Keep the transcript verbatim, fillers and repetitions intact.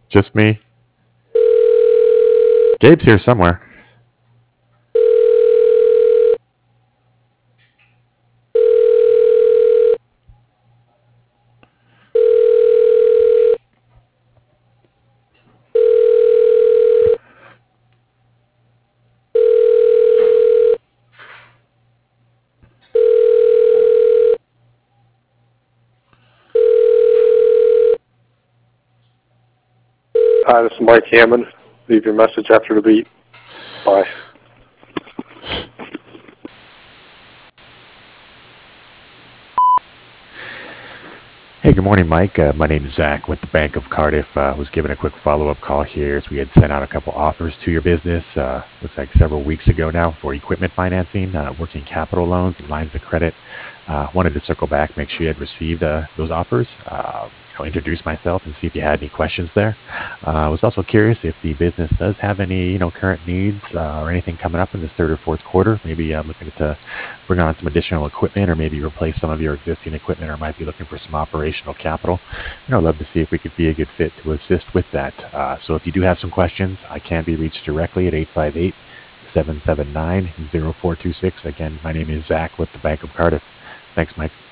Just me? Gabe's here somewhere. Hi, this is Mike Hammond. Leave your message after the beep. Bye. Hey, good morning, Mike. Uh, my name is Zach with the Bank of Cardiff. I uh, was giving a quick follow-up call here as we had sent out a couple offers to your business, uh, looks like several weeks ago now, for equipment financing, uh, working capital loans, and lines of credit. Uh, wanted to circle back, make sure you had received uh, those offers, uh, you know, introduce myself and see if you had any questions there. Uh, I was also curious if the business does have any, you know, current needs uh, or anything coming up in this third or fourth quarter. Maybe uh, looking to bring on some additional equipment or maybe replace some of your existing equipment, or might be looking for some operational capital. You know, I'd love to see if we could be a good fit to assist with that. Uh, so if you do have some questions, I can be reached directly at eight five eight, seven seven nine, zero four two six. Again, my name is Zach with the Bank of Cardiff. Thanks, Mike.